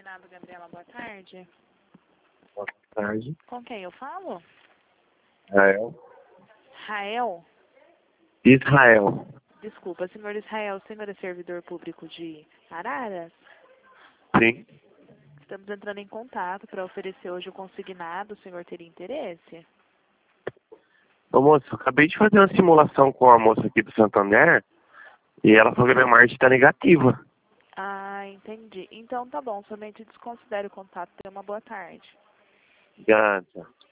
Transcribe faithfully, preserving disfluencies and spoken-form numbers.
Consignado, Gabriela, boa tarde. Boa tarde. Com quem eu falo? Israel. Rael? Israel. Desculpa, senhor Israel, o senhor é servidor público de Araras? Sim. Estamos entrando em contato para oferecer hoje o consignado. O senhor teria interesse? Ô moço, eu acabei de fazer uma simulação com a moça aqui do Santander e ela falou que a minha margem está negativa. Ah, entendi. Então tá bom, somente desconsidere o contato. Tenha uma boa tarde. Obrigado.